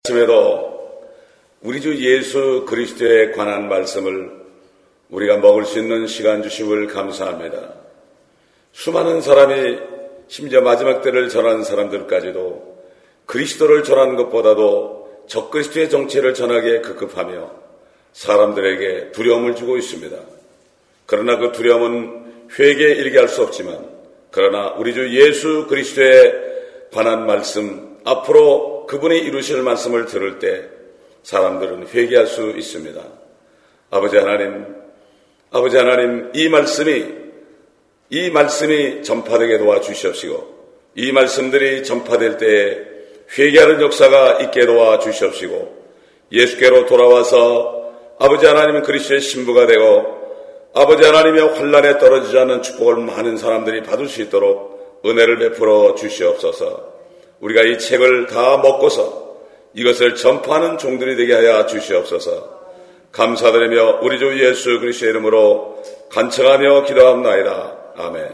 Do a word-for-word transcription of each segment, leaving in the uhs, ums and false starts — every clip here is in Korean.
아침에도 우리 주 예수 그리스도에 관한 말씀을 우리가 먹을 수 있는 시간 주심을 감사합니다. 수많은 사람이 심지어 마지막 때를 전하는 사람들까지도 그리스도를 전하는 것보다도 적그리스도의 정체를 전하기에 급급하며 사람들에게 두려움을 주고 있습니다. 그러나 그 두려움은 회개에 이르게 할 수 없지만, 그러나 우리 주 예수 그리스도에 관한 말씀, 앞으로 그분이 이루실 말씀을 들을 때 사람들은 회개할 수 있습니다. 아버지 하나님, 아버지 하나님, 이 말씀이 이 말씀이 전파되게 도와주시옵시고, 이 말씀들이 전파될 때에 회개하는 역사가 있게 도와주시옵시고, 예수께로 돌아와서 아버지 하나님 그리스도의 신부가 되고 아버지 하나님의 환난에 떨어지지 않는 축복을 많은 사람들이 받을 수 있도록 은혜를 베풀어 주시옵소서. 우리가 이 책을 다 먹고서 이것을 전파하는 종들이 되게 하여 주시옵소서. 감사드리며 우리 주 예수 그리스도의 이름으로 간청하며 기도합나이다. 아멘.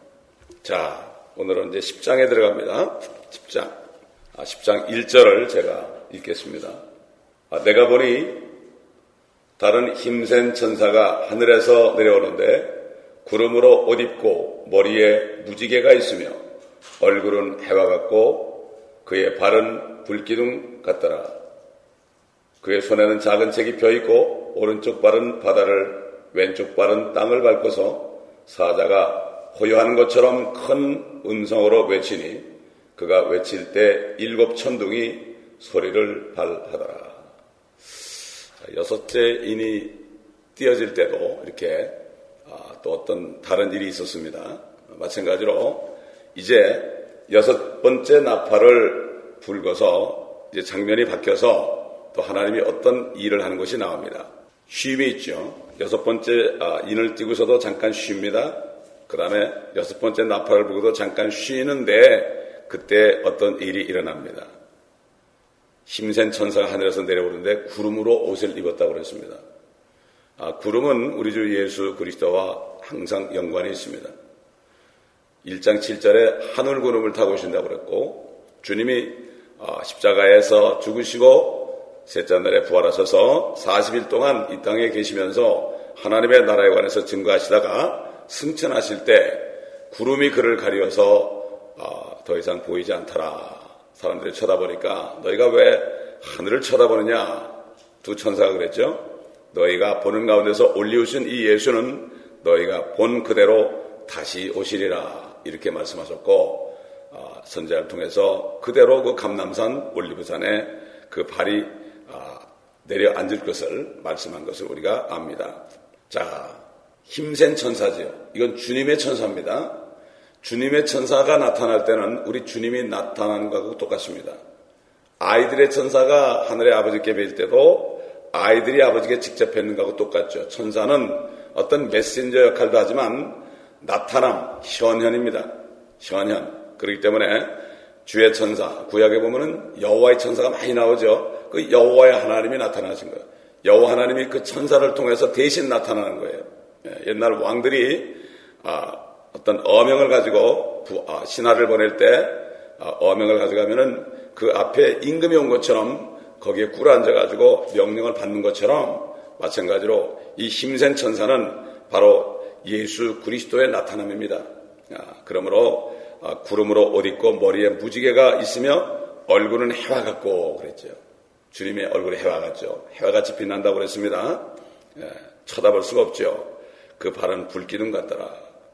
자, 오늘은 이제 십 장에 들어갑니다. 십 장. 아, 십 장 일 절을 제가 읽겠습니다. 아, 내가 보니 다른 힘센 천사가 하늘에서 내려오는데 구름으로 옷 입고 머리에 무지개가 있으며 얼굴은 해와 같고 그의 발은 불기둥 같더라. 그의 손에는 작은 책이 펴있고 오른쪽 발은 바다를 왼쪽 발은 땅을 밟고서 사자가 호요하는 것처럼 큰 음성으로 외치니 그가 외칠 때 일곱 천둥이 소리를 발하더라. 여섯째 인이 띄어질 때도 이렇게 또 어떤 다른 일이 있었습니다. 마찬가지로 이제 여섯 번째 나팔을 불고서 이제 장면이 바뀌어서 또 하나님이 어떤 일을 하는 것이 나옵니다. 쉼이 있죠. 여섯 번째 인을 띄고서도 잠깐 쉽니다. 그 다음에 여섯 번째 나팔을 불고도 잠깐 쉬는데 그때 어떤 일이 일어납니다. 힘센 천사가 하늘에서 내려오는데 구름으로 옷을 입었다고 그랬습니다. 아, 구름은 우리 주 예수 그리스도와 항상 연관이 있습니다. 일 장 칠 절에 하늘 구름을 타고 오신다고 그랬고, 주님이 십자가에서 죽으시고 셋째 날에 부활하셔서 사십 일 동안 이 땅에 계시면서 하나님의 나라에 관해서 증거하시다가 승천하실 때 구름이 그를 가리워서 더 이상 보이지 않더라. 사람들이 쳐다보니까 너희가 왜 하늘을 쳐다보느냐? 두 천사가 그랬죠. 너희가 보는 가운데서 올리우신 이 예수는 너희가 본 그대로 다시 오시리라. 이렇게 말씀하셨고, 어, 선지자를 통해서 그대로 그 감람산 올리브산에 그 발이 어, 내려앉을 것을 말씀한 것을 우리가 압니다. 자, 힘센 천사지요. 이건 주님의 천사입니다. 주님의 천사가 나타날 때는 우리 주님이 나타나는 것하고 똑같습니다. 아이들의 천사가 하늘의 아버지께 뵐 때도 아이들이 아버지께 직접 뵙는 것하고 똑같죠. 천사는 어떤 메신저 역할도 하지만 나타남, 현현입니다. 현현. 그렇기 때문에 주의 천사, 구약에 보면은 여호와의 천사가 많이 나오죠. 그 여호와의 하나님이 나타나신 거예요. 여호와 하나님이 그 천사를 통해서 대신 나타나는 거예요. 옛날 왕들이 아, 어떤 어명을 가지고 부, 아, 신하를 보낼 때 아, 어명을 가져가면은 그 앞에 임금이 온 것처럼 거기에 꿇어 앉아가지고 명령을 받는 것처럼 마찬가지로 이 힘센 천사는 바로 예수 그리스도의 나타남입니다. 아, 그러므로 아, 구름으로 옷 입고 머리에 무지개가 있으며 얼굴은 해와 같고 그랬죠. 주님의 얼굴이 해와 같죠. 해와같이 빛난다고 그랬습니다. 예, 쳐다볼 수가 없죠. 그 발은 불기둥 같더라.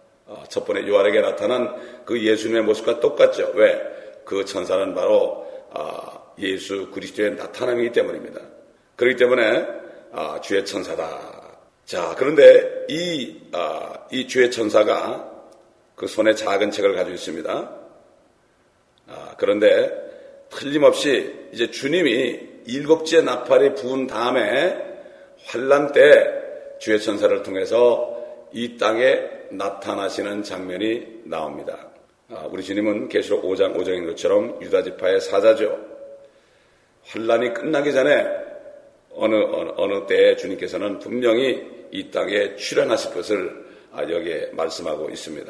첫 번에 요한에게 나타난 그 예수님의 모습과 똑같죠. 왜? 그 천사는 바로 예수 그리스도의 나타남이기 때문입니다. 그렇기 때문에 주의 천사다. 자, 그런데 이, 이 주의 천사가 그 손에 작은 책을 가지고 있습니다. 그런데 틀림없이 이제 주님이 일곱째 나팔이 부은 다음에 환난 때 주의 천사를 통해서 이 땅에 나타나시는 장면이 나옵니다. 아, 우리 주님은 계시록 오 장 오 절인 것처럼 유다지파의 사자죠. 환난이 끝나기 전에 어느, 어느, 어느 때에 주님께서는 분명히 이 땅에 출현하실 것을 아, 여기에 말씀하고 있습니다.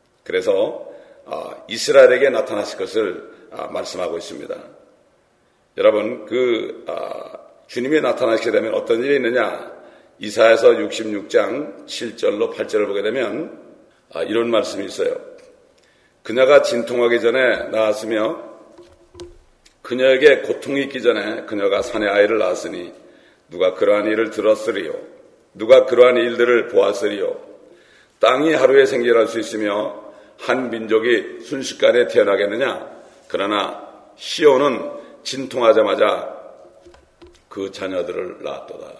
그래서 아, 이스라엘에게 나타나실 것을 아, 말씀하고 있습니다. 여러분, 그 아, 주님이 나타나시게 되면 어떤 일이 있느냐? 이사야서 육십육 장 칠 절로 팔 절을 보게 되면 아, 이런 말씀이 있어요. 그녀가 진통하기 전에 낳았으며 그녀에게 고통이 있기 전에 그녀가 사내 아이를 낳았으니 누가 그러한 일을 들었으리요? 누가 그러한 일들을 보았으리요? 땅이 하루에 생겨날 수 있으며 한 민족이 순식간에 태어나겠느냐? 그러나 시온은 진통하자마자 그 자녀들을 낳았도다.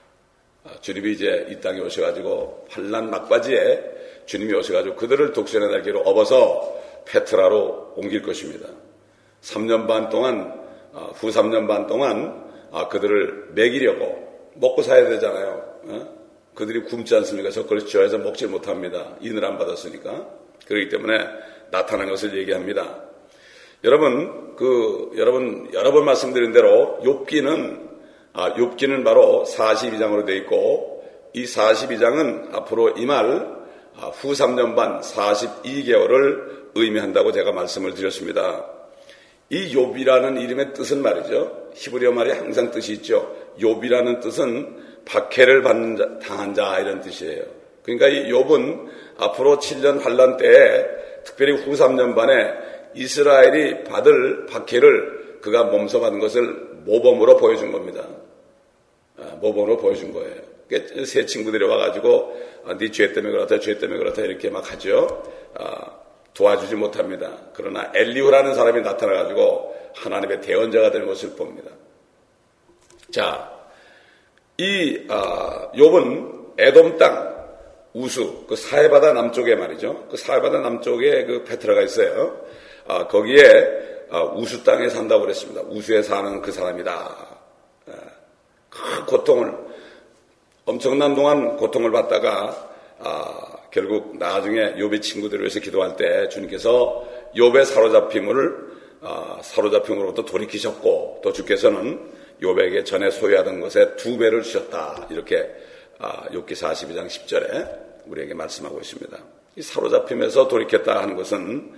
주님이 이제 이 땅에 오셔가지고 환난 막바지에 주님이 오셔가지고 그들을 독수리의 날개로 업어서 페트라로 옮길 것입니다. 삼 년 반 동안, 후 삼 년 반 동안 그들을 먹이려고 먹고 사야 되잖아요. 그들이 굶지 않습니까? 젓가락 쥐어서 먹질 못합니다. 인을 안 받았으니까. 그렇기 때문에 나타난 것을 얘기합니다. 여러분, 그 여러분 여러 번 말씀드린 대로 욥기는 아, 욥기는 바로 사십이 장으로 되어 있고 이 사십이 장은 앞으로 임할 아, 후 삼 년 반 사십이 개월을 의미한다고 제가 말씀을 드렸습니다. 이 욥이라는 이름의 뜻은 말이죠. 히브리어 말이 항상 뜻이 있죠. 욥이라는 뜻은 박해를 받는 자, 당한 자 이런 뜻이에요. 그러니까 이 욥은 앞으로 칠 년 환란 때에 특별히 후 삼 년 반에 이스라엘이 받을 박해를 그가 몸소 받은 것을 모범으로 보여준 겁니다. 아, 모범으로 보여준 거예요. 세 친구들이 와가지고 아, 네 죄 때문에 그렇다, 죄 때문에 그렇다 이렇게 막 하죠. 아, 도와주지 못합니다. 그러나 엘리후라는 사람이 나타나가지고 하나님의 대언자가 되는 것을 봅니다. 자, 이 아, 욥은 에돔 땅 우수 그 사해바다 남쪽에 말이죠. 그 사해바다 남쪽에 그 페트라가 있어요. 아, 거기에 아, 우수 땅에 산다고 그랬습니다. 우수에 사는 그 사람이다. 아, 큰 고통을 엄청난 동안 고통을 받다가 아, 결국 나중에 욥의 친구들을 위해서 기도할 때 주님께서 욥의 사로잡힘을 아, 사로잡힘으로부터 돌이키셨고 또 주께서는 욥에게 전에 소유하던 것에 두 배를 주셨다. 이렇게 아, 욥기 사십이 장 십 절에 우리에게 말씀하고 있습니다. 이 사로잡힘에서 돌이켰다 하는 것은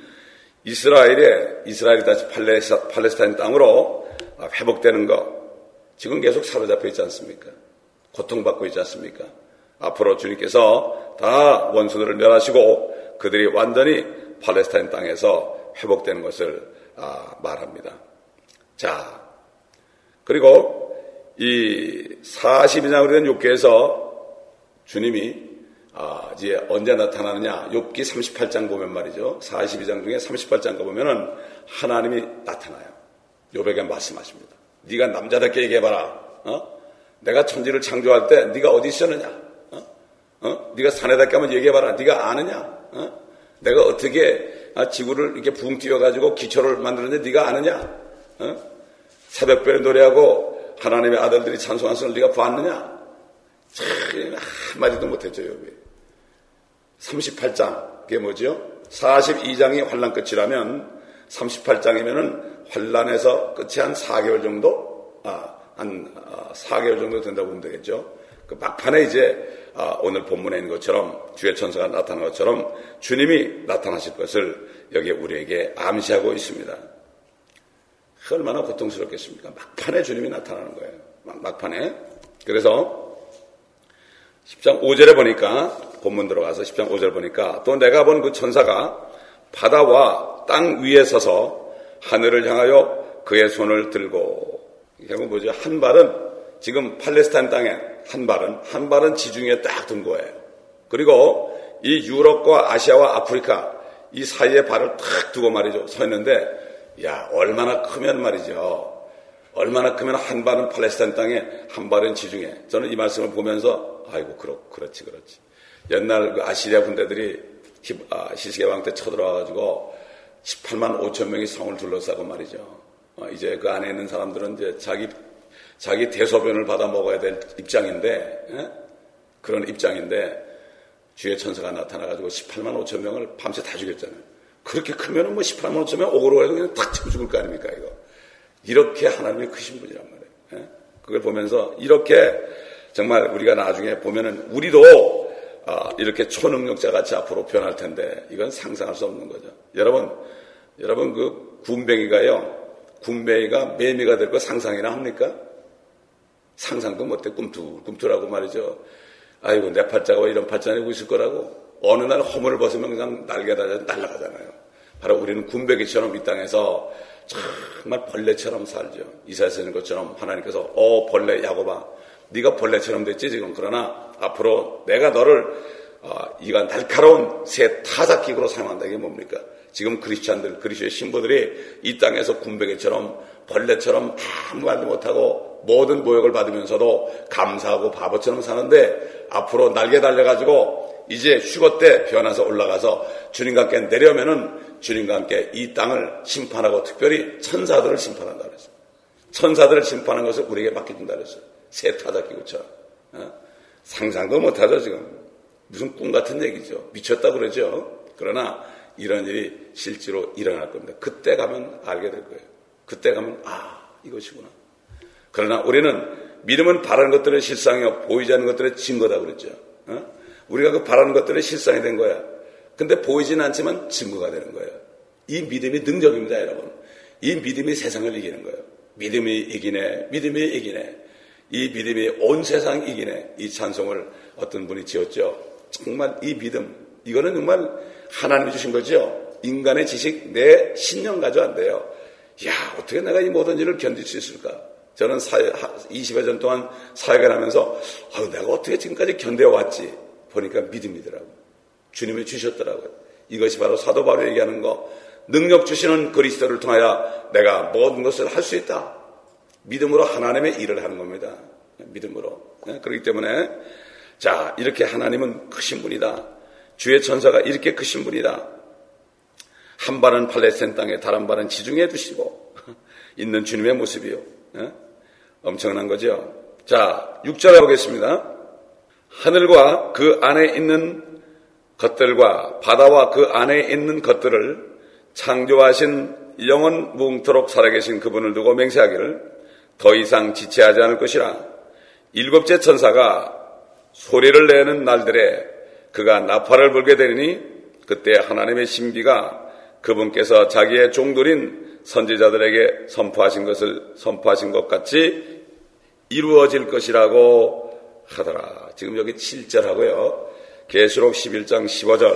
이스라엘의 이스라엘이 다시 팔레스, 팔레스타인 땅으로 회복되는 것. 지금 계속 사로잡혀 있지 않습니까? 고통받고 있지 않습니까? 앞으로 주님께서 다 원수들을 멸하시고 그들이 완전히 팔레스타인 땅에서 회복되는 것을 아, 말합니다. 자, 그리고 이 사십이 장으로 된 욥기에서 주님이 아, 이제 언제 나타나느냐? 욥기 삼십팔 장 보면 말이죠. 사십이 장 중에 삼십팔 장 보면은 하나님이 나타나요. 욥에게 말씀하십니다. 네가 남자답게 얘기해봐라. 어? 내가 천지를 창조할 때 네가 어디 있었느냐? 어? 어? 네가 사내답게 한번 얘기해봐라. 네가 아느냐? 어? 내가 어떻게 아, 지구를 이렇게 붕 띄워가지고 기초를 만들었는데 네가 아느냐? 어? 새벽별에 노래하고 하나님의 아들들이 찬송한 것을 네가 보았느냐? 참 한마디도 못했죠. 욥이. 삼십팔 장, 그게 뭐죠? 사십이 장이 환란 끝이라면 삼십팔 장이면은 환란에서 끝이 한 사 개월 정도, 아, 한 사 개월 정도 된다고 보면 되겠죠. 그 막판에 이제 아, 오늘 본문에 있는 것처럼 주의 천사가 나타난 것처럼 주님이 나타나실 것을 여기 우리에게 암시하고 있습니다. 얼마나 고통스럽겠습니까? 막판에 주님이 나타나는 거예요. 막, 막판에. 그래서 십 장 오 절에 보니까 본문 들어가서 십 장 오 절 보니까 또 내가 본 그 천사가 바다와 땅 위에 서서 하늘을 향하여 그의 손을 들고 결국 뭐죠? 한 발은 지금 팔레스타인 땅에 한 발은 한 발은 지중해에 딱 둔 거예요. 그리고 이 유럽과 아시아와 아프리카 이 사이에 발을 탁 두고 말이죠. 서 있는데 야 얼마나 크면 말이죠. 얼마나 크면 한 발은 팔레스타인 땅에 한 발은 지중해. 저는 이 말씀을 보면서 아이고 그렇, 그렇지 그렇지. 옛날 그 아시리아 군대들이 아, 시스게 왕 때 쳐들어와가지고 십팔만 오천 명이 성을 둘러싸고 말이죠. 어, 이제 그 안에 있는 사람들은 이제 자기 자기 대소변을 받아 먹어야 될 입장인데 에? 그런 입장인데 주의 천사가 나타나가지고 십팔만 오천 명을 밤새 다 죽였잖아요. 그렇게 크면은 뭐 십팔만 오천 명 오고로 해도 그냥 탁 치고 죽을 거 아닙니까 이거. 이렇게 하나님이 크신 분이란 말이에요. 에? 그걸 보면서 이렇게 정말 우리가 나중에 보면은 우리도 아, 이렇게 초능력자 같이 앞으로 변할 텐데 이건 상상할 수 없는 거죠. 여러분, 여러분 그 군뱅이가요. 군뱅이가 매미가 될 거 상상이나 합니까? 상상도 못해. 꿈틀꿈틀하고 말이죠. 아이고 내 팔자가 왜 이런 팔자 내고 있을 거라고. 어느 날 허물을 벗으면 그냥 날개 달려 날아가잖아요. 바로 우리는 군뱅이처럼 이 땅에서 정말 벌레처럼 살죠. 이사야 쓰는 것처럼 하나님께서 어 벌레 야곱아 네가 벌레처럼 됐지 지금. 그러나 앞으로 내가 너를 어, 이가 날카로운 새 타작기구로 사용한다. 이게 뭡니까? 지금 크리스찬들, 그리스도의 신부들이 이 땅에서 군뱅이처럼 벌레처럼 아무 말도 못하고 모든 모욕을 받으면서도 감사하고 바보처럼 사는데 앞으로 날개 달려가지고 이제 휴거 때 변화서 올라가서 주님과 함께 내려오면은 주님과 함께 이 땅을 심판하고 특별히 천사들을 심판한다 그랬어요. 천사들을 심판하는 것을 우리에게 맡겨준다 그랬어요. 새 타작기구처럼. 어? 상상도 못하죠 지금. 무슨 꿈 같은 얘기죠. 미쳤다 그러죠. 그러나 이런 일이 실제로 일어날 겁니다. 그때 가면 알게 될 거예요. 그때 가면 아 이것이구나. 그러나 우리는 믿음은 바라는 것들의 실상이요 보이지 않는 것들의 증거다 그랬죠. 어? 우리가 그 바라는 것들의 실상이 된 거야. 근데 보이지는 않지만 증거가 되는 거예요. 이 믿음이 능력입니다 여러분. 이 믿음이 세상을 이기는 거예요. 믿음이 이기네. 믿음이 이기네. 이 믿음이 온 세상 이기네. 이 찬송을 어떤 분이 지었죠. 정말 이 믿음 이거는 정말 하나님이 주신 거죠. 인간의 지식 내 신념 가지고 안 돼요. 야 어떻게 내가 이 모든 일을 견딜 수 있을까. 저는 사회, 이십여 년 동안 사회를 하면서 아유, 내가 어떻게 지금까지 견뎌왔지 보니까 믿음이더라고요. 주님이 주셨더라고요. 이것이 바로 사도 바울이 얘기하는 거. 능력 주시는 그리스도를 통하여 내가 모든 것을 할 수 있다. 믿음으로 하나님의 일을 하는 겁니다. 믿음으로. 그렇기 때문에 자 이렇게 하나님은 크신 분이다. 주의 천사가 이렇게 크신 분이다. 한 발은 팔레스타인 땅에 다른 발은 지중해 두시고 있는 주님의 모습이요. 엄청난 거죠. 자 육 절에 보겠습니다. 하늘과 그 안에 있는 것들과 바다와 그 안에 있는 것들을 창조하신 영원 무궁토록 살아계신 그분을 두고 맹세하기를 더 이상 지체하지 않을 것이라. 일곱째 천사가 소리를 내는 날들에 그가 나팔을 불게 되리니 그때 하나님의 신비가 그분께서 자기의 종들인 선지자들에게 선포하신 것을 선포하신 것 같이 이루어질 것이라고 하더라. 지금 여기 칠 절하고요. 계시록 십일 장 십오 절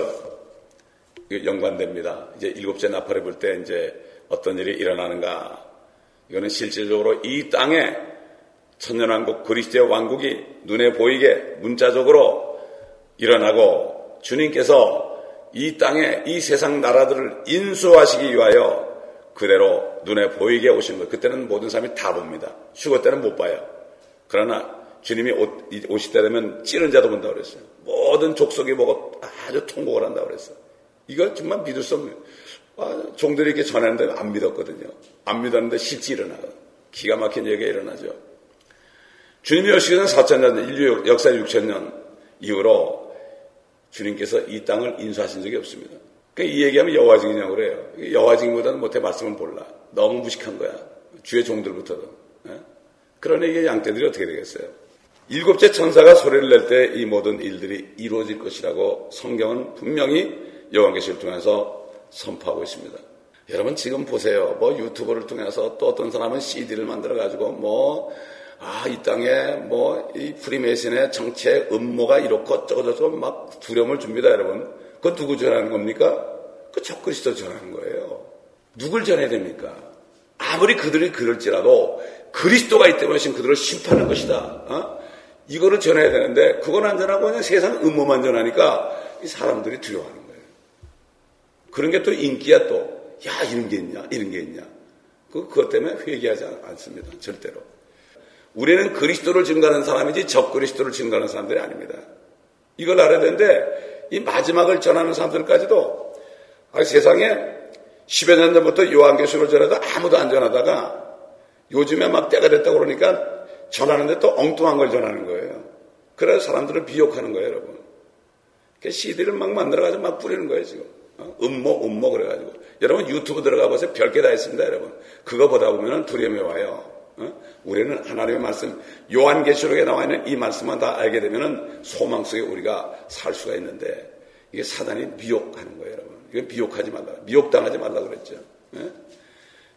연관됩니다. 이제 일곱째 나팔을 불 때 이제 어떤 일이 일어나는가. 이거는 실질적으로 이 땅에 천년왕국 그리스도의 왕국이 눈에 보이게 문자적으로 일어나고 주님께서 이 땅에 이 세상 나라들을 인수하시기 위하여 그대로 눈에 보이게 오신 거예요. 그때는 모든 사람이 다 봅니다. 휴거 때는 못 봐요. 그러나 주님이 오실 때 되면 찌른 자도 본다고 그랬어요. 모든 족속이 보고 아주 통곡을 한다고 그랬어요. 이걸 정말 믿을 수 없는 아, 종들이 이렇게 전하는데 안 믿었거든요. 안 믿었는데 실제 일어나요. 기가 막힌 얘기가 일어나죠. 주님이 오시기는 사천 년, 인류 역사 육천 년 이후로 주님께서 이 땅을 인수하신 적이 없습니다. 그러니까 이 얘기하면 여호와 증이냐고 그래요. 여호와 증보다는 못해 말씀은 몰라. 너무 무식한 거야. 주의 종들부터도. 예? 그런 얘기의 양떼들이 어떻게 되겠어요? 일곱째 천사가 소리를 낼 때 이 모든 일들이 이루어질 것이라고 성경은 분명히 요한계시를 통해서 선포하고 있습니다. 여러분 지금 보세요. 뭐 유튜브를 통해서 또 어떤 사람은 씨디를 만들어가지고 뭐 아, 이 땅에 뭐 이 프리메이슨의 정치의 음모가 이렇고 어쩌고저쩌고 막 두려움을 줍니다, 여러분. 그거 누구 전하는 겁니까? 그 적그리스도 전하는 거예요. 누굴 전해야 됩니까? 아무리 그들이 그럴지라도 그리스도가 있기 때문에 그들을 심판할 것이다. 어? 이거를 전해야 되는데 그건 안 전하고 그냥 세상 음모만 전하니까 이 사람들이 두려워하는 거예요. 그런 게 또 인기야 또. 야, 이런 게 있냐? 이런 게 있냐? 그, 그것 때문에 회개하지 않습니다. 절대로. 우리는 그리스도를 증거하는 사람이지 적그리스도를 증거하는 사람들이 아닙니다. 이걸 알아야 되는데 이 마지막을 전하는 사람들까지도 아, 세상에 십여 년 전부터 요한계시록을 전해도 아무도 안 전하다가 요즘에 막 때가 됐다고 그러니까 전하는데 또 엉뚱한 걸 전하는 거예요. 그래서 사람들을 비욕하는 거예요, 여러분. 씨디를 막 만들어가지고 막 뿌리는 거예요, 지금. 음모, 음모 그래가지고. 여러분 유튜브 들어가 보세요. 별게 다 있습니다, 여러분. 그거 보다 보면 두려움이 와요. 어? 우리는 하나님의 말씀, 요한계시록에 나와 있는 이 말씀만 다 알게 되면 소망 속에 우리가 살 수가 있는데 이게 사단이 미혹하는 거예요, 여러분. 이거 미혹하지 말라. 미혹당하지 말라 그랬죠. 예?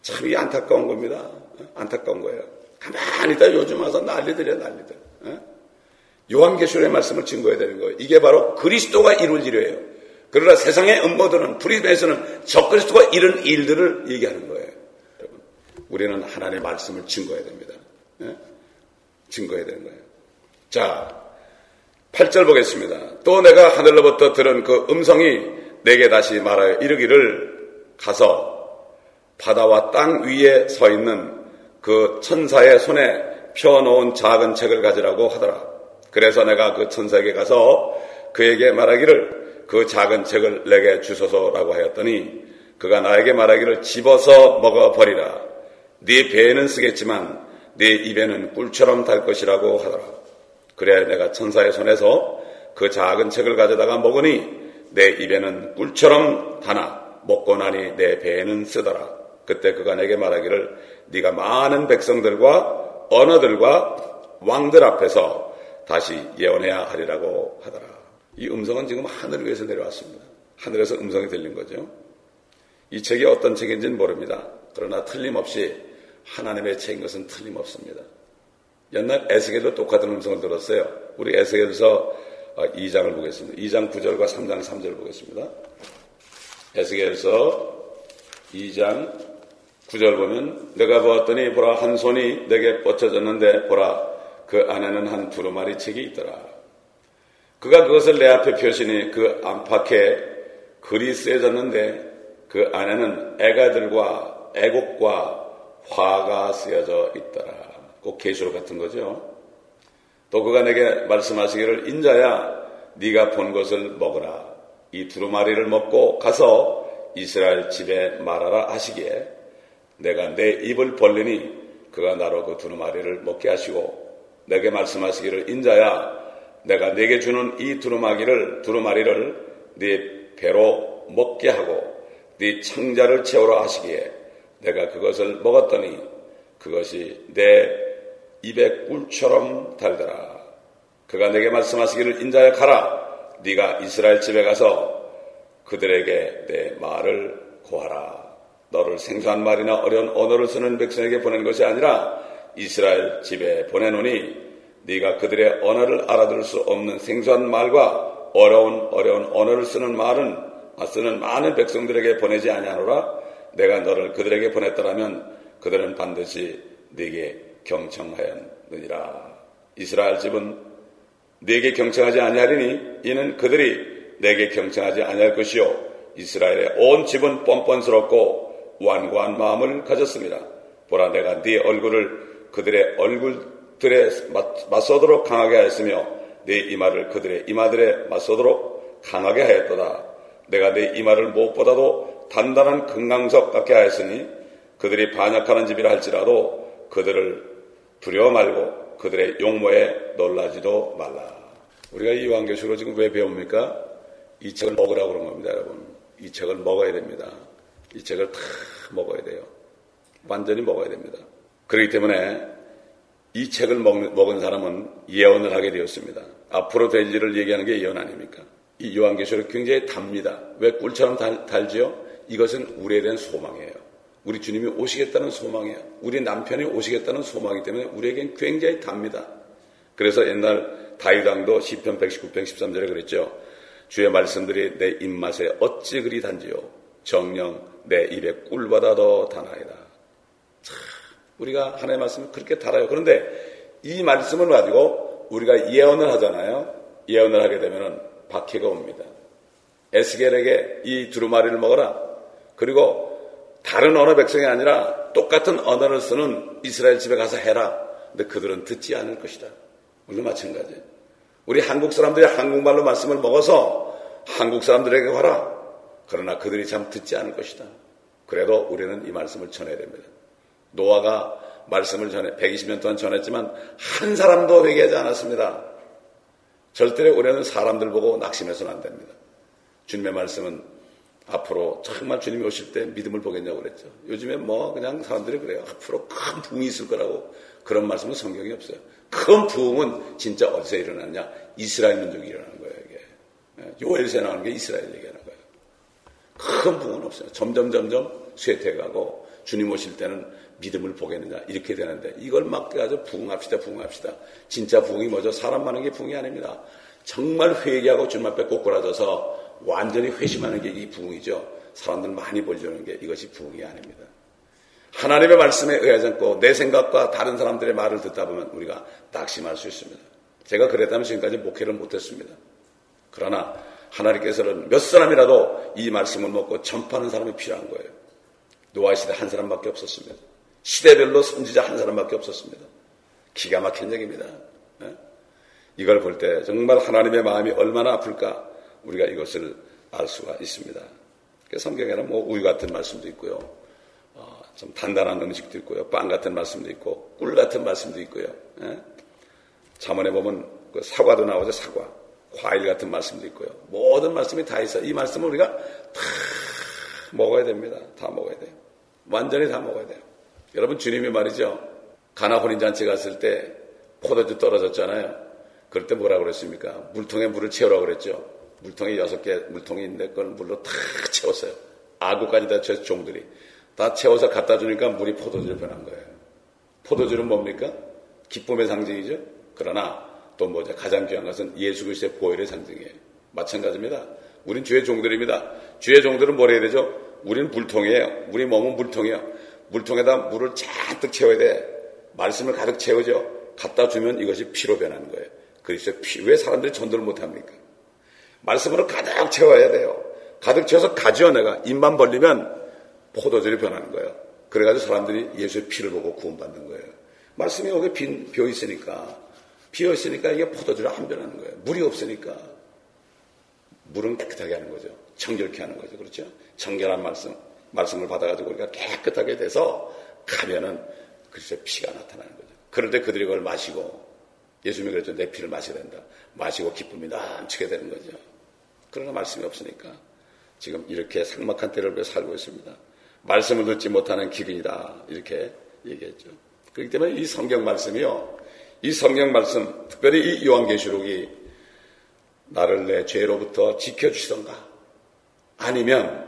참 이 안타까운 겁니다. 안타까운 거예요. 가만히 있다 요즘 와서 난리들이야 난리들. 요한계시록의 말씀을 증거해야 되는 거예요. 이게 바로 그리스도가 이룰 일이에요. 그러나 세상의 음모들은 프리메이슨은 적그리스도가 이룬 일들을 얘기하는 거예요. 여러분, 우리는 하나님의 말씀을 증거해야 됩니다. 예? 증거해야 되는 거예요. 자, 팔 절 보겠습니다. 또 내가 하늘로부터 들은 그 음성이 내게 다시 말하여 이르기를 가서 바다와 땅 위에 서 있는 그 천사의 손에 펴놓은 작은 책을 가지라고 하더라. 그래서 내가 그 천사에게 가서 그에게 말하기를 그 작은 책을 내게 주소서라고 하였더니 그가 나에게 말하기를 집어서 먹어버리라. 네 배에는 쓰겠지만 네 입에는 꿀처럼 달 것이라고 하더라. 그래 내가 천사의 손에서 그 작은 책을 가져다가 먹으니 내 입에는 꿀처럼 다나 먹고 나니 내 배에는 쓰더라. 그때 그가 내게 말하기를 네가 많은 백성들과 언어들과 왕들 앞에서 다시 예언해야 하리라고 하더라. 이 음성은 지금 하늘 위에서 내려왔습니다. 하늘에서 음성이 들린 거죠. 이 책이 어떤 책인지는 모릅니다. 그러나 틀림없이 하나님의 책인 것은 틀림없습니다. 옛날 에스겔도 똑같은 음성을 들었어요. 우리 에스겔서 이 장을 보겠습니다. 이 장 구 절과 삼 장 삼 절 보겠습니다. 에스겔서 이 장 구 절 보면 내가 보았더니 보라 한 손이 내게 뻗쳐졌는데 보라 그 안에는 한 두루마리 책이 있더라. 그가 그것을 내 앞에 펴시니 그 안팎에 글이 쓰여졌는데 그 안에는 애가들과 애곡과 화가 쓰여져 있더라. 꼭 계시록 같은 거죠. 또 그가 내게 말씀하시기를 인자야 네가 본 것을 먹으라. 이 두루마리를 먹고 가서 이스라엘 집에 말하라 하시기에 내가 내 입을 벌리니 그가 나로 그 두루마리를 먹게 하시고 내게 말씀하시기를 인자야 내가 네게 주는 이 두루마기를 두루마리를 네 배로 먹게 하고 네 창자를 채우라 하시기에 내가 그것을 먹었더니 그것이 내 입에 꿀처럼 달더라. 그가 내게 말씀하시기를 인자야 가라. 네가 이스라엘 집에 가서 그들에게 내 말을 고하라. 너를 생소한 말이나 어려운 언어를 쓰는 백성에게 보낸 것이 아니라 이스라엘 집에 보내노니 네가 그들의 언어를 알아들을 수 없는 생소한 말과 어려운 어려운 언어를 쓰는 말은 쓰는 많은 백성들에게 보내지 아니하노라. 내가 너를 그들에게 보냈더라면 그들은 반드시 네게 경청하였느니라. 이스라엘 집은 네게 경청하지 아니하리니 이는 그들이 내게 경청하지 아니할 것이요 이스라엘의 온 집은 뻔뻔스럽고 완고한 마음을 가졌습니다. 보라 내가 네 얼굴을 그들의 얼굴들에 맞서도록 강하게 하였으며 네 이마를 그들의 이마들에 맞서도록 강하게 하였도다. 내가 네 이마를 무엇보다도 단단한 금강석 같게 하였으니 그들이 반역하는 집이라 할지라도 그들을 두려워 말고 그들의 용모에 놀라지도 말라. 우리가 이 요한계시록을 지금 왜 배웁니까? 이 책을 먹으라고 그런 겁니다, 여러분. 이 책을 먹어야 됩니다. 이 책을 다 먹어야 돼요. 완전히 먹어야 됩니다. 그렇기 때문에 이 책을 먹는, 먹은 사람은 예언을 하게 되었습니다. 앞으로 될 일을 얘기하는 게 예언 아닙니까? 이 요한계시록 굉장히 답니다. 왜 꿀처럼 달, 달지요? 이것은 우리에 대한 소망이에요. 우리 주님이 오시겠다는 소망이에요. 우리 남편이 오시겠다는 소망이기 때문에 우리에겐 굉장히 답니다. 그래서 옛날 다윗 왕도 시편 백십구 편 십삼 절에 그랬죠. 주의 말씀들이 내 입맛에 어찌 그리 단지요. 정녕 내 입에 꿀보다 더 다나이다. 참, 우리가 하나님의 말씀을 그렇게 달아요. 그런데 이 말씀을 가지고 우리가 예언을 하잖아요. 예언을 하게 되면 박해가 옵니다. 에스겔에게 이 두루마리를 먹어라. 그리고 다른 언어 백성이 아니라 똑같은 언어를 쓰는 이스라엘 집에 가서 해라. 근데 그들은 듣지 않을 것이다. 우리도 마찬가지예요. 우리 한국 사람들이 한국말로 말씀을 먹어서 한국 사람들에게 가라. 그러나 그들이 참 듣지 않을 것이다. 그래도 우리는 이 말씀을 전해야 됩니다. 노아가 말씀을 전해 백이십 년 동안 전했지만 한 사람도 회개하지 않았습니다. 절대로 우리는 사람들 보고 낙심해서는 안 됩니다. 주님의 말씀은 앞으로 정말 주님이 오실 때 믿음을 보겠냐고 그랬죠. 요즘에 뭐 그냥 사람들이 그래요. 앞으로 큰 부흥이 있을 거라고. 그런 말씀은 성경이 없어요. 큰 부흥은 진짜 어디서 일어나느냐? 이스라엘 민족이 일어나는 거예요. 이게 요엘서에 나오는 게 이스라엘 얘기하는 거예요. 큰 부흥은 없어요. 점점 점점 쇠퇴가고 주님 오실 때는 믿음을 보겠느냐 이렇게 되는데 이걸 막 가지고 부흥합시다 부흥합시다. 진짜 부흥이 뭐죠? 사람 많은 게 부흥이 아닙니다. 정말 회개하고 주님 앞에 꼬꾸라져서 완전히 회심하는 게 이 부흥이죠. 사람들 많이 벌려는 게 이것이 부흥이 아닙니다. 하나님의 말씀에 의하지 않고 내 생각과 다른 사람들의 말을 듣다 보면 우리가 낙심할 수 있습니다. 제가 그랬다면 지금까지 목회를 못했습니다. 그러나 하나님께서는 몇 사람이라도 이 말씀을 먹고 전파하는 사람이 필요한 거예요. 노아 시대 한 사람밖에 없었습니다. 시대별로 선지자 한 사람밖에 없었습니다. 기가 막힌 얘기입니다. 네? 이걸 볼 때 정말 하나님의 마음이 얼마나 아플까 우리가 이것을 알 수가 있습니다. 성경에는 뭐 우유 같은 말씀도 있고요. 어, 좀 단단한 음식도 있고요. 빵 같은 말씀도 있고 꿀 같은 말씀도 있고요. 예? 잠언에 보면 그 사과도 나오죠. 사과. 과일 같은 말씀도 있고요. 모든 말씀이 다 있어요. 이 말씀을 우리가 다 먹어야 됩니다. 다 먹어야 돼요. 완전히 다 먹어야 돼요. 여러분 주님이 말이죠. 가나 혼인잔치 갔을 때 포도주 떨어졌잖아요. 그럴 때 뭐라고 그랬습니까? 물통에 물을 채우라고 그랬죠. 물통에 여섯 개 물통이 있는데 그걸 물로 다 채웠어요. 아구까지 다 채워서 종들이 다 채워서 갖다 주니까 물이 포도주로 변한 거예요. 포도주는 뭡니까? 기쁨의 상징이죠. 그러나 또 뭐죠? 가장 귀한 것은 예수 그리스도의 보혈의 상징이에요. 마찬가지입니다. 우린 주의 종들입니다. 주의 종들은 뭘 해야 되죠? 우리는 물통이에요. 우리 몸은 물통이에요. 물통에다 물을 잔뜩 채워야 돼. 말씀을 가득 채우죠. 갖다 주면 이것이 피로 변하는 거예요. 그리스도의 피. 왜 사람들이 전도를 못합니까? 말씀으로 가득 채워야 돼요. 가득 채워서 가지어 내가 입만 벌리면 포도주로 변하는 거예요. 그래가지고 사람들이 예수의 피를 보고 구원받는 거예요. 말씀이 여기 빈, 비어 있으니까, 비어 있으니까 이게 포도주로 안 변하는 거예요. 물이 없으니까. 물은 깨끗하게 하는 거죠. 청결케 하는 거죠. 그렇죠? 청결한 말씀, 말씀을 받아가지고 우리가 깨끗하게 돼서 가면은 그리스도의 피가 나타나는 거죠. 그럴 때 그들이 그걸 마시고, 예수님이 그랬죠. 내 피를 마셔야 된다. 마시고 기쁨이 넘치게 되는 거죠. 그러나 말씀이 없으니까 지금 이렇게 삭막한 때를 살고 있습니다. 말씀을 듣지 못하는 기근이다. 이렇게 얘기했죠. 그렇기 때문에 이 성경 말씀이요. 이 성경 말씀, 특별히 이 요한계시록이 나를 내 죄로부터 지켜주시던가 아니면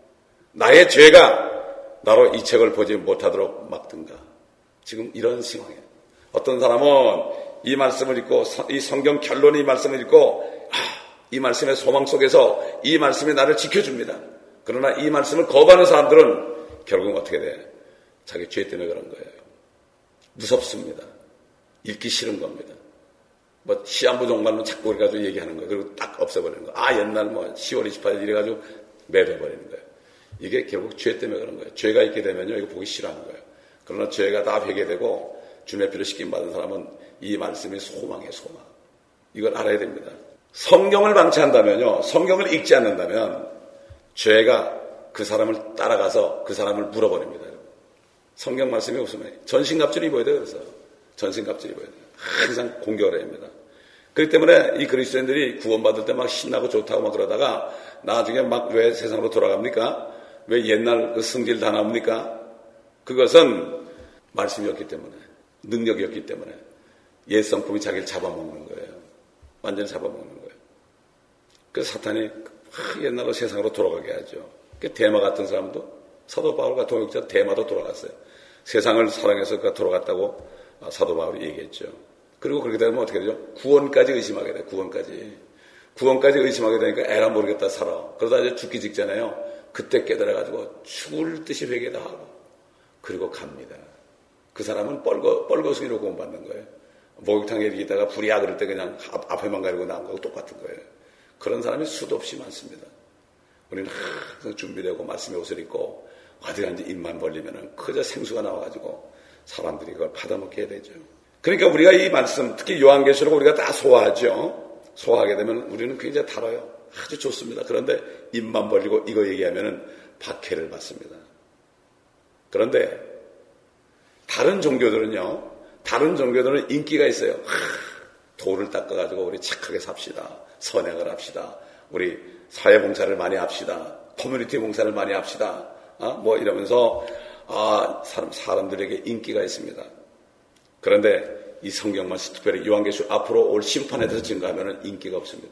나의 죄가 나로 이 책을 보지 못하도록 막든가 지금 이런 상황이에요. 어떤 사람은 이 말씀을 읽고 이 성경 결론의 이 말씀을 읽고 이 말씀의 소망 속에서 이 말씀이 나를 지켜줍니다. 그러나 이 말씀을 거부하는 사람들은 결국은 어떻게 돼? 자기 죄 때문에 그런 거예요. 무섭습니다. 읽기 싫은 겁니다. 뭐 시한부 종말로 자꾸 그래가지고 얘기하는 거예요. 그리고 딱 없애버리는 거예요. 아 옛날 뭐 시월 이십팔일 이래가지고 매도해버리는 거예요. 이게 결국 죄 때문에 그런 거예요. 죄가 있게 되면요 이거 보기 싫어하는 거예요. 그러나 죄가 다 회개되고 주님의 피를 씻김받은 사람은 이 말씀이 소망이에요. 소망. 이걸 알아야 됩니다. 성경을 방치한다면요. 성경을 읽지 않는다면 죄가 그 사람을 따라가서 그 사람을 물어버립니다. 성경 말씀이 없으면 전신갑주를 입어야 돼요. 그래서 전신갑주를 입어야 돼요. 항상 공격을 해야 합니다. 그렇기 때문에 이 그리스도인들이 구원받을 때 막 신나고 좋다고 막 그러다가 나중에 막 왜 세상으로 돌아갑니까? 왜 옛날 그 성질 다 나옵니까? 그것은 말씀이었기 때문에 능력이었기 때문에 옛 성품이 자기를 잡아먹는 거예요. 완전히 잡아먹는 거예요. 그래서 사탄이 옛날로 세상으로 돌아가게 하죠. 대마 같은 사람도 사도 바울과 동역자 대마도 돌아갔어요. 세상을 사랑해서 그가 돌아갔다고 사도 바울이 얘기했죠. 그리고 그렇게 되면 어떻게 되죠? 구원까지 의심하게 돼요. 구원까지. 구원까지 의심하게 되니까 에라 모르겠다 살아. 그러다 이제 죽기 직전에요. 그때 깨달아가지고 죽을 듯이 회개도 하고 그리고 갑니다. 그 사람은 뻘거, 뻘거숭이로 구원받는 거예요. 목욕탕에 있다가 불이야 그럴 때 그냥 앞, 앞에만 가리고 나온 거하고 똑같은 거예요. 그런 사람이 수도 없이 많습니다. 우리는 항상 준비되고 말씀의 옷을 입고 어디 간지 입만 벌리면은 그저 생수가 나와가지고 사람들이 그걸 받아먹게 해야 되죠. 그러니까 우리가 이 말씀, 특히 요한계시록 우리가 다 소화하죠. 소화하게 되면 우리는 굉장히 달아요. 아주 좋습니다. 그런데 입만 벌리고 이거 얘기하면은 박해를 받습니다. 그런데 다른 종교들은요, 다른 종교들은 인기가 있어요. 하, 돌을 닦아가지고 우리 착하게 삽시다. 선행을 합시다. 우리 사회봉사를 많이 합시다. 커뮤니티 봉사를 많이 합시다. 어? 뭐 이러면서 아, 사람, 사람들에게 인기가 있습니다. 그런데 이 성경만 특별히 요한계시록 앞으로 올 심판에 대해서 증거하면 인기가 없습니다.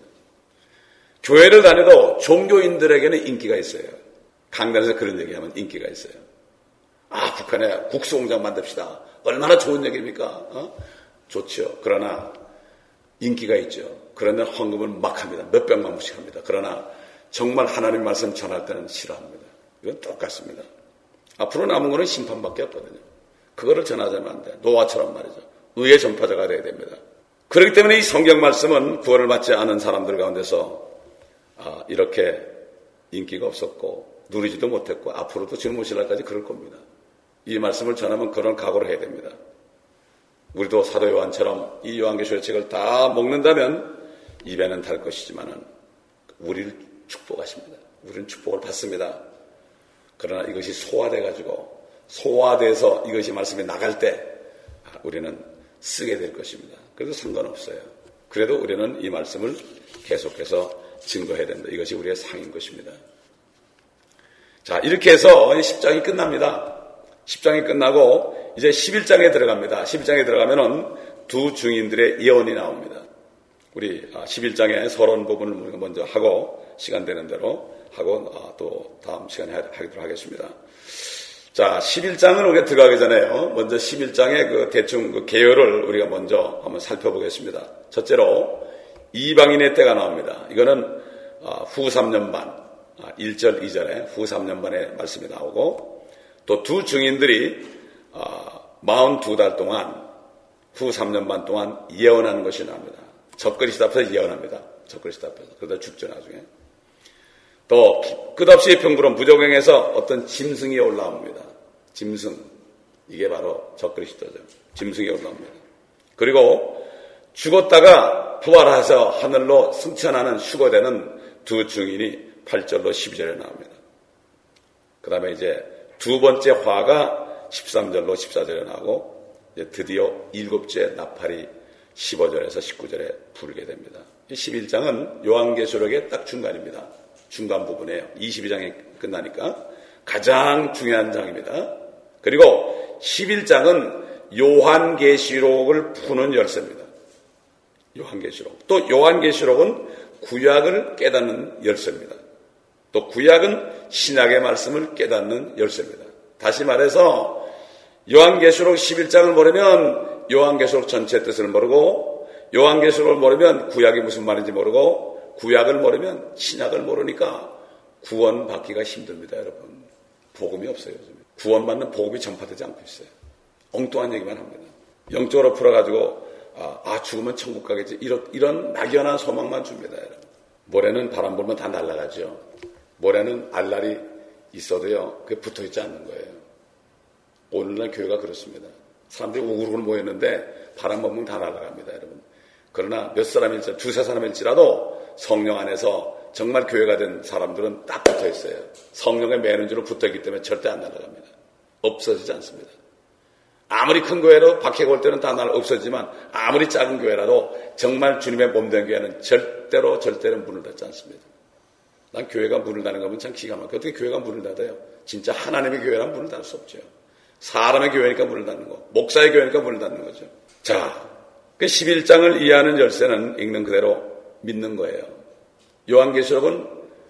교회를 다녀도 종교인들에게는 인기가 있어요. 강단에서 그런 얘기하면 인기가 있어요. 아, 북한에 국수공장 만듭시다. 얼마나 좋은 얘기입니까? 어? 좋죠. 그러나 인기가 있죠. 그러면 헌금을 막 합니다. 몇백만 불씩 합니다. 그러나 정말 하나님 말씀 전할 때는 싫어합니다. 이건 똑같습니다. 앞으로 남은 거는 심판밖에 없거든요. 그거를 전하자면 안 돼요. 노아처럼 말이죠. 의의 전파자가 돼야 됩니다. 그렇기 때문에 이 성경 말씀은 구원을 받지 않은 사람들 가운데서 아, 이렇게 인기가 없었고 누리지도 못했고 앞으로도 지금 오실날까지 그럴 겁니다. 이 말씀을 전하면 그런 각오를 해야 됩니다. 우리도 사도 요한처럼 이 요한계시록 책을 다 먹는다면 입에는 달 것이지만은 우리를 축복하십니다. 우리는 축복을 받습니다. 그러나 이것이 소화돼가지고 소화돼서 이것이 말씀이 나갈 때 우리는 쓰게 될 것입니다. 그래도 상관없어요. 그래도 우리는 이 말씀을 계속해서 증거해야 된다. 이것이 우리의 상인 것입니다. 자, 이렇게 해서 십 장이 끝납니다. 십 장이 끝나고 이제 십일 장에 들어갑니다. 십일 장에 들어가면은 두 증인들의 예언이 나옵니다. 우리 십일 장의 서론 부분을 우리가 먼저 하고 시간 되는 대로 하고 또 다음 시간에 하도록 하겠습니다. 자, 십일 장은 우리가 들어가기 전에요. 먼저 십일 장의 그 대충 그 계열을 우리가 먼저 한번 살펴보겠습니다. 첫째로 이방인의 때가 나옵니다. 이거는 후 삼 년 반, 일 절, 이 절에 후 삼 년 반의 말씀이 나오고 또 두 증인들이 사십이 달 동안 후 삼 년 반 동안 예언하는 것이 나옵니다. 적그리스도 앞에서 예언합니다. 적그리스도 앞에서. 그러다 죽죠, 나중에. 또 끝없이 병부론 부조경에서 어떤 짐승이 올라옵니다. 짐승. 이게 바로 적그리스도죠. 짐승이 올라옵니다. 그리고 죽었다가 부활해서 하늘로 승천하는 휴거되는 두 증인이 팔 절로 십이 절에 나옵니다. 그 다음에 이제 두 번째 화가 십삼 절로 십사 절에 나오고 이제 드디어 일곱째 나팔이 십오 절에서 십구 절에 부르게 됩니다. 이 십일 장은 요한계시록의 딱 중간입니다. 중간 부분이에요. 이십이 장이 끝나니까 가장 중요한 장입니다. 그리고 십일 장은 요한계시록을 푸는 열쇠입니다. 요한계시록. 또 요한계시록은 구약을 깨닫는 열쇠입니다. 또 구약은 신약의 말씀을 깨닫는 열쇠입니다. 다시 말해서 요한계시록 십일 장을 모르면 요한계시록 전체 뜻을 모르고 요한계시록을 모르면 구약이 무슨 말인지 모르고 구약을 모르면 신약을 모르니까 구원받기가 힘듭니다. 여러분. 복음이 없어요. 요즘. 구원받는 복음이 전파되지 않고 있어요. 엉뚱한 얘기만 합니다. 영적으로 풀어가지고 아, 아 죽으면 천국 가겠지 이런, 이런 막연한 소망만 줍니다. 여러분. 모래는 바람 불면 다 날아가죠. 모래는 알날이 있어도요 그게 붙어있지 않는 거예요. 오늘날 교회가 그렇습니다. 사람들이 우글우글 모였는데 바람 불면 다 날아갑니다. 여러분. 그러나 몇 사람일지 두세 사람일지라도 성령 안에서 정말 교회가 된 사람들은 딱 붙어있어요. 성령의 매는지로 붙어있기 때문에 절대 안 날아갑니다. 없어지지 않습니다. 아무리 큰 교회로 박해가 올 때는 다 날 없어지지만 아무리 작은 교회라도 정말 주님의 몸된 교회는 절대로 절대로 문을 닫지 않습니다. 난 교회가 문을 닫는 거 보면 참 기가 막혀. 어떻게 교회가 문을 닫아요? 진짜 하나님의 교회란 문을 닫을 수 없죠. 사람의 교회니까 문을 닫는 거, 목사의 교회니까 문을 닫는 거죠. 자, 그 십일 장을 이해하는 열쇠는 읽는 그대로 믿는 거예요. 요한계시록은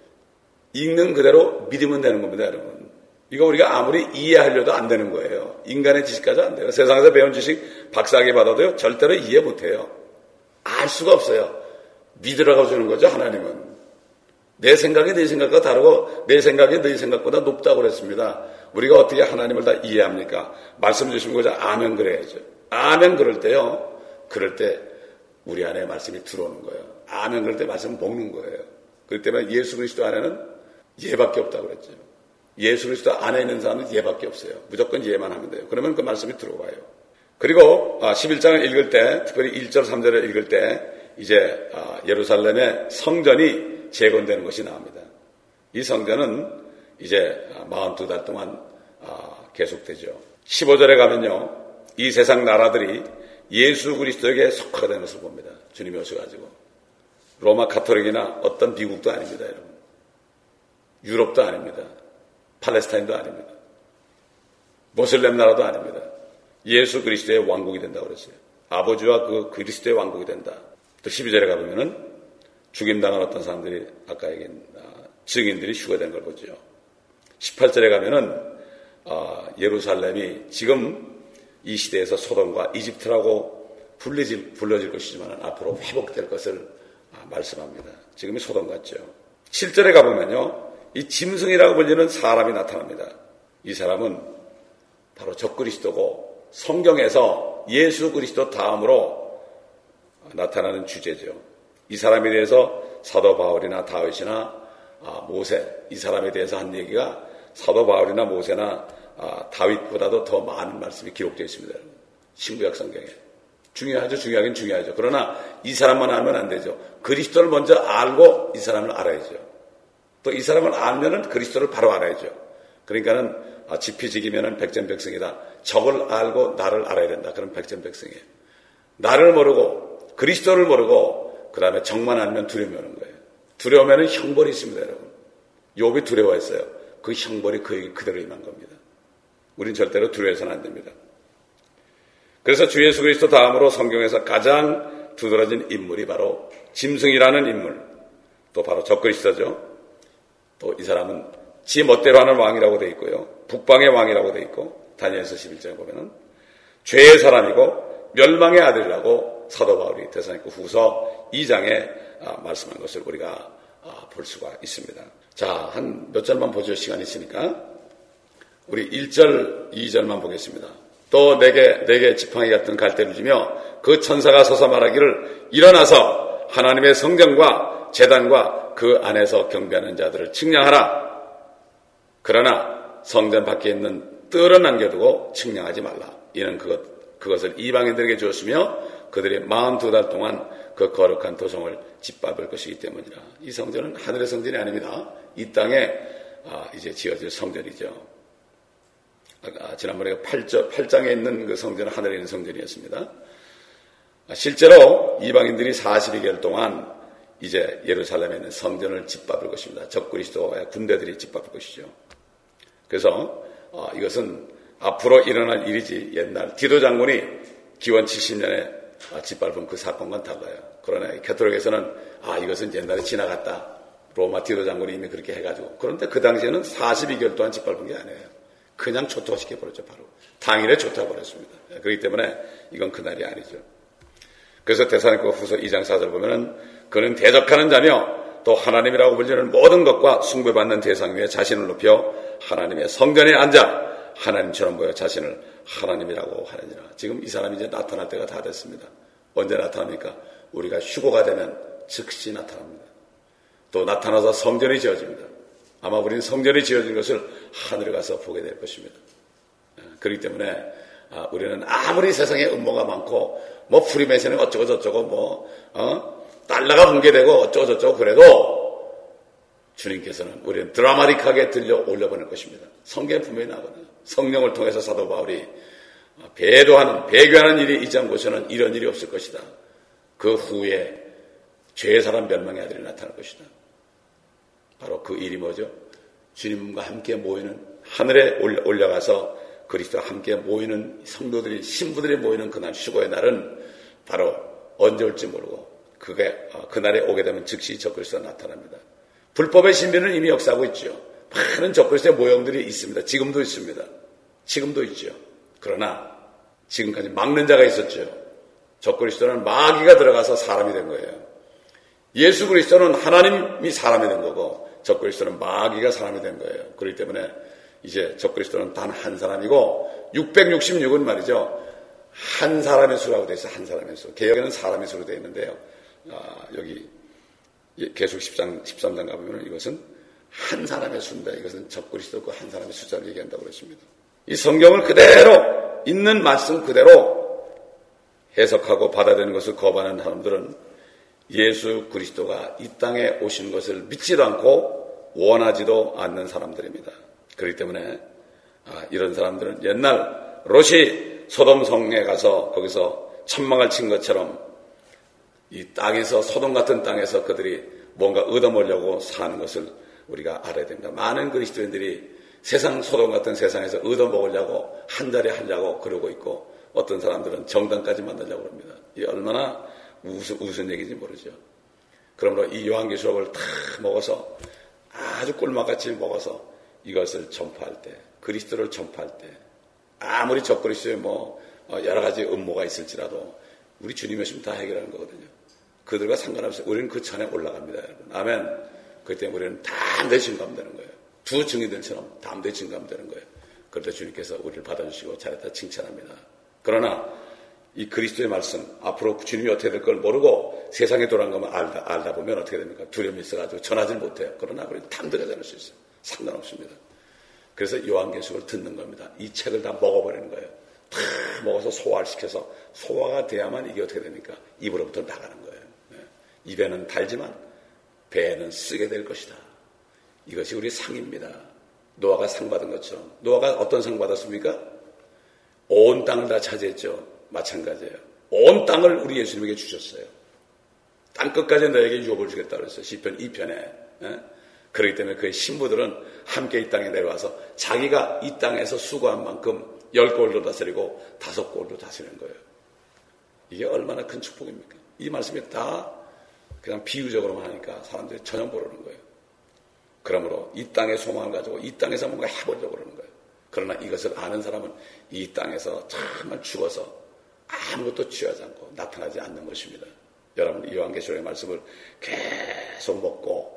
읽는 그대로 믿으면 되는 겁니다, 여러분. 이거 우리가 아무리 이해하려도 안 되는 거예요. 인간의 지식까지 안 돼요. 세상에서 배운 지식 박사학위 받아도요, 절대로 이해 못 해요. 알 수가 없어요. 믿으라고 주는 거죠, 하나님은. 내 생각이 네 생각과 다르고 내 생각이 네 생각보다 높다고 그랬습니다. 우리가 어떻게 하나님을 다 이해합니까? 말씀 주시면 그저 아멘 그래야죠. 아멘 그럴 때요. 그럴 때 우리 안에 말씀이 들어오는 거예요. 아멘 그럴 때 말씀을 먹는 거예요. 그렇기 때문에 예수 그리스도 안에는 예밖에 없다고 그랬죠. 예수 그리스도 안에 있는 사람은 예밖에 없어요. 무조건 예만 하면 돼요. 그러면 그 말씀이 들어와요. 그리고 십일 장을 읽을 때, 특별히 일 절 삼 절을 읽을 때 이제 예루살렘의 성전이 재건되는 것이 나옵니다. 이 성전은 이제 사십이 달 동안 계속되죠. 십오 절에 가면요. 이 세상 나라들이 예수 그리스도에게 속하게 되는 것을 봅니다. 주님이 오셔가지고. 로마 가톨릭이나 어떤 미국도 아닙니다. 여러분. 유럽도 아닙니다. 팔레스타인도 아닙니다. 모슬렘 나라도 아닙니다. 예수 그리스도의 왕국이 된다고 그랬어요. 아버지와 그 그리스도의 왕국이 된다. 또 십이 절에 가보면은 죽임당한 어떤 사람들이 아까 얘기한 증인들이 휴거된 걸 보죠. 십팔 절에 가면은 어, 예루살렘이 지금 이 시대에서 소돔과 이집트라고 불려질, 불려질 것이지만 앞으로 회복될 것을 말씀합니다. 지금이 소돔 같죠. 칠 절에 가보면요, 이 짐승이라고 불리는 사람이 나타납니다. 이 사람은 바로 적그리스도고 성경에서 예수 그리스도 다음으로 나타나는 주제죠. 이 사람에 대해서 사도 바울이나 다윗이나 모세, 이 사람에 대해서 한 얘기가 사도 바울이나 모세나 다윗보다도 더 많은 말씀이 기록되어 있습니다. 신구약 성경에. 중요하죠. 중요하긴 중요하죠. 그러나 이 사람만 알면 안 되죠. 그리스도를 먼저 알고 이 사람을 알아야죠. 또 이 사람을 알면은 그리스도를 바로 알아야죠. 그러니까는 지피지기면은 백전백승이다. 적을 알고 나를 알아야 된다. 그럼 백전백승이에요. 나를 모르고 그리스도를 모르고 그 다음에 적만 알면 두려움이 오는 거예요. 두려우면은 형벌이 있습니다, 여러분. 욥이 두려워했어요. 그 형벌이 그에게 그대로 임한 겁니다. 우린 절대로 두려워해서는 안 됩니다. 그래서 주 예수 그리스도 다음으로 성경에서 가장 두드러진 인물이 바로 짐승이라는 인물, 또 바로 적그리스도죠. 또 이 사람은 지 멋대로 하는 왕이라고 되어 있고요. 북방의 왕이라고 되어 있고, 다니엘서 십일 장에 보면은 죄의 사람이고 멸망의 아들이라고 사도 바울이 데살로니가 후서 이 장에 말씀한 것을 우리가 볼 수가 있습니다. 자, 한 몇 절만 보죠. 시간이 있으니까. 우리 일 절, 이 절만 보겠습니다. 또 내게 내게 지팡이 같은 갈대를 주며 그 천사가 서서 말하기를 일어나서 하나님의 성전과 제단과 그 안에서 경배하는 자들을 측량하라. 그러나 성전 밖에 있는 뜰은 남겨두고 측량하지 말라. 이는 그것, 그것을 이방인들에게 주었으며 그들이 마흔두 달 동안 그 거룩한 도성을 짓밟을 것이기 때문이라. 이 성전은 하늘의 성전이 아닙니다. 이 땅에 아, 이제 지어질 성전이죠. 아, 지난번에 팔 장에 있는 그 성전은 하늘에 있는 성전이었습니다. 아, 실제로 이방인들이 사십이 개월 동안 이제 예루살렘에 있는 성전을 짓밟을 것입니다. 적그리스도의 군대들이 짓밟을 것이죠. 그래서 어, 이것은 앞으로 일어날 일이지 옛날 디도 장군이 기원 칠십 년에 짓밟은 그 사건과는 달라요. 그러나 캐톨릭에서는 아 이것은 옛날에 지나갔다. 로마 디도 장군이 이미 그렇게 해가지고. 그런데 그 당시에는 사십이 개월 동안 짓밟은 게 아니에요. 그냥 초토화시켜버렸죠. 바로 당일에 초토화버렸습니다. 그렇기 때문에 이건 그날이 아니죠. 그래서 데살로니가 후서 이 장 사 절 보면은 그는 대적하는 자며 또 하나님이라고 불리는 모든 것과 숭배받는 대상 위에 자신을 높여 하나님의 성전에 앉아 하나님처럼 보여 자신을 하나님이라고 하느니라. 지금 이 사람이 이제 나타날 때가 다 됐습니다. 언제 나타납니까? 우리가 휴거가 되면 즉시 나타납니다. 또 나타나서 성전이 지어집니다. 아마 우리는 성전이 지어진 것을 하늘에 가서 보게 될 것입니다. 그렇기 때문에 우리는 아무리 세상에 음모가 많고 뭐 프리메이슨이 어쩌고 저쩌고 뭐 어? 달러가 붕괴되고 어쩌고 저쩌고 그래도 주님께서는 우리는 드라마틱하게 들려 올려보낼 것입니다. 성경에 분명히 나거든요. 성령을 통해서 사도 바울이 배도하는 배교하는 일이 있지 않고서는 이런 일이 없을 것이다. 그 후에 죄의 사람 멸망의 아들이 나타날 것이다. 바로 그 일이 뭐죠? 주님과 함께 모이는 하늘에 올라가서 그리스도와 함께 모이는 성도들이 신부들이 모이는 그날 휴거의 날은 바로 언제 올지 모르고 그게 그날에 오게 되면 즉시 적그리스도가 나타납니다. 불법의 신비는 이미 역사하고 있죠. 많은 적그리스도의 모형들이 있습니다. 지금도 있습니다. 지금도 있죠. 그러나 지금까지 막는 자가 있었죠. 적그리스도는 마귀가 들어가서 사람이 된 거예요. 예수 그리스도는 하나님이 사람이 된 거고 적그리스도는 마귀가 사람이 된 거예요. 그렇기 때문에 이제 적그리스도는 단 한 사람이고 육백육십육은 말이죠. 한 사람의 수라고 되어 있어요. 한 사람의 수. 개역에는 사람의 수로 되어 있는데요. 아, 여기 계속 십삼 장 가보면 이것은 한 사람의 수입니다. 이것은 적그리스도 그 한 사람의 숫자를 얘기한다고 그랬습니다. 이 성경을 그대로 있는 말씀 그대로 해석하고 받아들이는 것을 거부하는 사람들은 예수 그리스도가 이 땅에 오신 것을 믿지도 않고 원하지도 않는 사람들입니다. 그렇기 때문에 아, 이런 사람들은 옛날 롯이 소돔 성에 가서 거기서 천막을 친 것처럼 이 땅에서 소돔 같은 땅에서 그들이 뭔가 얻어먹으려고 사는 것을 우리가 알아야 됩니다. 많은 그리스도인들이 세상 소돔 같은 세상에서 얻어먹으려고 한 자리 하려고 그러고 있고 어떤 사람들은 정당까지 만들려고 합니다. 이 얼마나 우스, 우스운 얘기인지 모르죠. 그러므로 이 요한계시록을 다 먹어서 아주 꿀맛같이 먹어서 이것을 전파할 때, 그리스도를 전파할 때, 아무리 적그리스도에 뭐 여러 가지 음모가 있을지라도 우리 주님이 오시면 다 해결하는 거거든요. 그들과 상관없이 우리는 그 천에 올라갑니다, 여러분. 아멘. 그렇기 때문에 우리는 담대히 증감되는 거예요. 두 증인들처럼 담대히 증감되는 거예요. 그럴 때 주님께서 우리를 받아주시고 잘했다 칭찬합니다. 그러나 이 그리스도의 말씀, 앞으로 주님이 어떻게 될 걸 모르고 세상에 돌아간 것만 알다, 알다 보면 어떻게 됩니까? 두려움이 있어가지고 전하지 못해요. 그러나 우리는 담대히 전할 수 있어요. 상관없습니다. 그래서 요한계시록을 듣는 겁니다. 이 책을 다 먹어버리는 거예요. 다 먹어서 소화를 시켜서 소화가 돼야만 이게 어떻게 됩니까? 입으로부터 나가는 거예요. 네. 입에는 달지만 배에는 쓰게 될 것이다. 이것이 우리 상입니다. 노아가 상 받은 것처럼. 노아가 어떤 상 받았습니까? 온 땅을 다 차지했죠. 마찬가지예요. 온 땅을 우리 예수님에게 주셨어요. 땅 끝까지 너에게 유업을 주겠다고 그랬어요. 시편 이 편에. 예? 그렇기 때문에 그의 신부들은 함께 이 땅에 내려와서 자기가 이 땅에서 수고한 만큼 열 골도 다스리고 다섯 골도 다스리는 거예요. 이게 얼마나 큰 축복입니까? 이 말씀이 다 그냥 비유적으로만 하니까 사람들이 전혀 모르는 거예요. 그러므로 이 땅의 소망을 가지고 이 땅에서 뭔가 해보려고 그러는 거예요. 그러나 이것을 아는 사람은 이 땅에서 정말 죽어서 아무것도 취하지 않고 나타나지 않는 것입니다. 여러분, 이 요한계시록의 말씀을 계속 먹고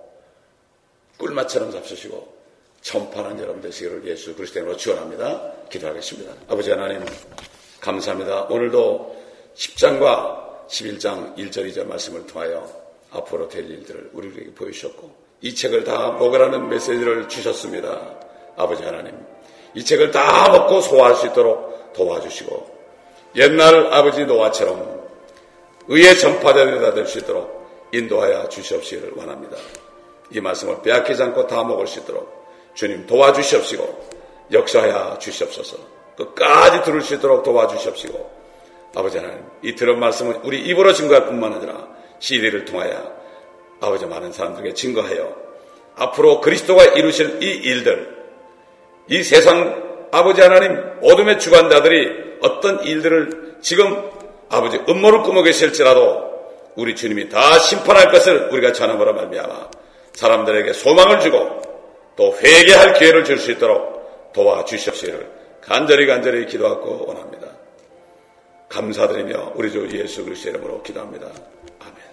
꿀맛처럼 잡수시고 전파하는 여러분 되시기를 예수 그리스도로 축원합니다. 기도하겠습니다. 아버지 하나님 감사합니다. 오늘도 십 장과 십일 장 일 절 이 절 말씀을 통하여 앞으로 될 일들을 우리에게 보여주셨고 이 책을 다 먹으라는 메시지를 주셨습니다. 아버지 하나님 이 책을 다 먹고 소화할 수 있도록 도와주시고 옛날 아버지 노아처럼 의의 전파자들이 될 수 있도록 인도하여 주시옵시기를 원합니다. 이 말씀을 빼앗기지 않고 다 먹을 수 있도록 주님 도와주시옵시고 역사하여 주시옵소서. 끝까지 들을 수 있도록 도와주시옵시고 아버지 하나님 이 들은 말씀은 우리 입으로 증거할 뿐만 아니라 씨디를 통하여 아버지 많은 사람들에게 증거하여 앞으로 그리스도가 이루실 이 일들 이 세상 아버지 하나님 어둠의 주관자들이 어떤 일들을 지금 아버지 음모를 꾸며 계실지라도 우리 주님이 다 심판할 것을 우리가 전함으로 말미암아 사람들에게 소망을 주고 또 회개할 기회를 줄 수 있도록 도와주시옵시기를 간절히 간절히 기도하고 원합니다. 감사드리며 우리 주 예수 그리스도의 이름으로 기도합니다. 아멘.